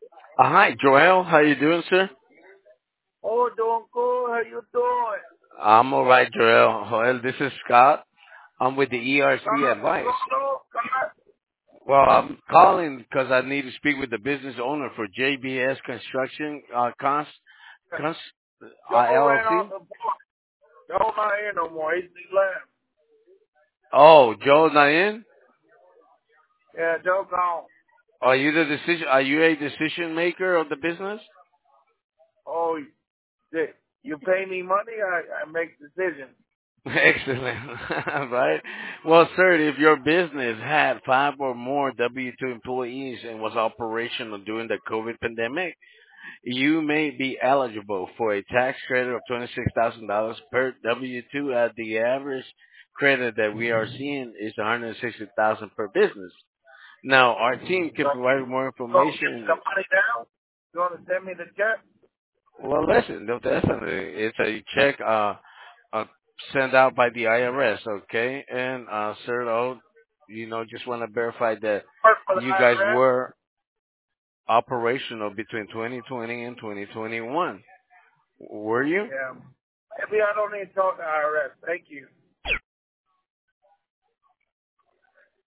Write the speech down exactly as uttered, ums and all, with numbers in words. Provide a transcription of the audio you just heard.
Uh, hi, Joel. How you doing, sir? Oh, doing good. How you doing? I'm all right, Joel. Joel, this is Scott. I'm with the E R C God, what's Advice. going on, God? Well, I'm calling because I need to speak with the business owner for J B S Construction uh, Cons, Cons uh, Joe ran off L L C. the board. Joe not here no more. He's he left. Oh, Joe's not in. Yeah, Joe gone. Are you the decision? Are you a decision maker of the business? Oh, you you pay me money, I, I make decisions. Excellent. Right. Well, sir, if your business had five or more W two employees and was operational during the COVID pandemic, you may be eligible for a tax credit of twenty-six thousand dollars per W two. At the average credit that we are seeing is one hundred sixty thousand dollars per business. Now, our team can So, provide more so give me information. the money now. You want to send me the check? Well, listen, no, definitely, it's a check uh, uh, sent out by the I R S, okay? And uh, sir, oh, you know, just want to verify that Work for the you guys I R S? were operational between twenty twenty and twenty twenty-one. Were you? Yeah. Maybe I don't need to talk to I R S. Thank you.